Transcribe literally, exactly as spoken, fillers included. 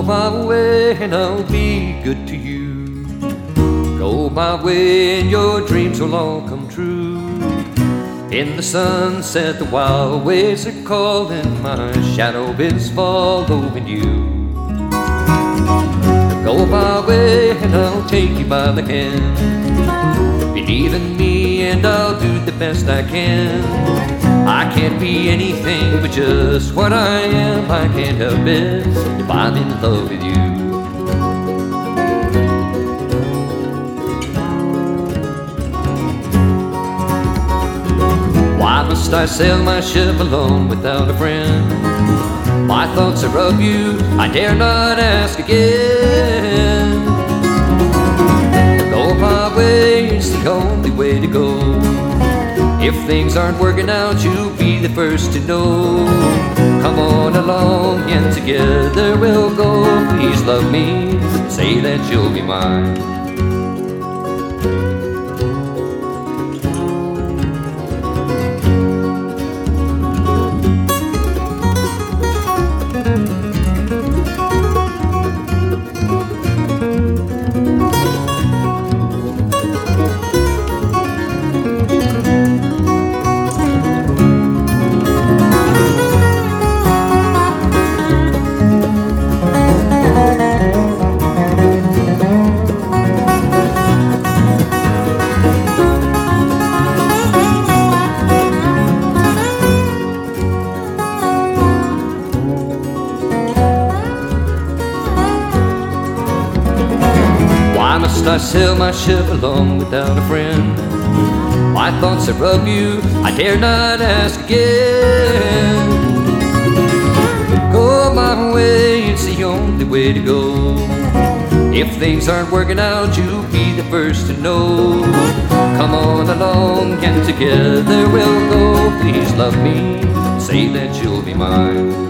my way and I'll be good to you. Go my way and your dreams will all come true. In the sunset the wild waves are calling, my shadow is following you. Go my way and I'll take you by the hand. Believe in me and I'll do the best I can. I can't be anything but just what I am. I can't help it if I'm in love with you. Why must I sail my ship alone without a friend? My thoughts are of you, I dare not ask again. Go my way, it's the only way to go. If things aren't working out, you'll be the first to know. Come on along and together we'll go. Please love me, say that you'll be mine. Why must I sail my ship alone without a friend? My thoughts are of you, I dare not ask again. Go my way, it's the only way to go. If things aren't working out, you'll be the first to know. Come on along and together we'll go. Please love me, say that you'll be mine.